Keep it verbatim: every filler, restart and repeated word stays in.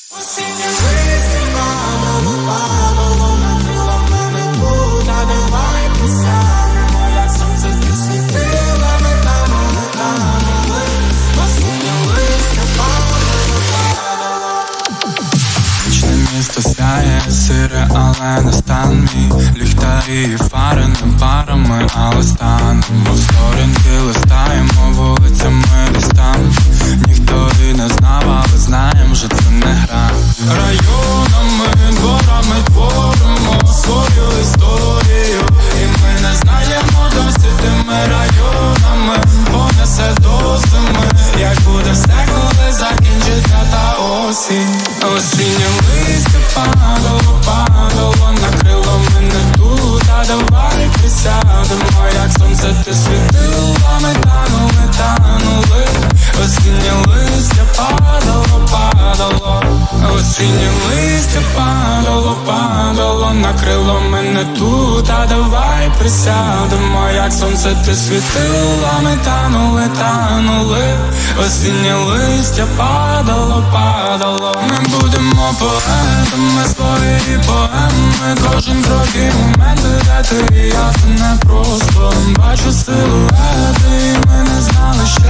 Осіннє листя падало, падало, накрило мене тут, а давай присядемо, як сонце ти світила, ми танули, танули. Осіннє листя падало, падало. Нічне місто сяє, сире, але не стан мій. Ліхтарі і фари не парами, але станемо. Сторінки листаємо вулицями десь там. Ніхто і не знав, але знаєм, що це не гра. Районами, дворами творимо свою історію, і ми не знаємо досі тими районами. Понесе до зими, як буде все, коли закінчиться та осінь. Осіннє листя падало, падало, накрило мене тут, а давай присядемо, як сонце ти світила, ми танули, танули. Осіннє листя падало, падало, осіннє листя падало, падало, накрило мене тут, а давай присядемо, як сонце ти світила, ми танули, танули. Осіннє листя падало, падало. Ми будемо поетами своєї поеми, кожен крок і момент, де ти і я, це не просто. Бачу силуети, і ми не знали, що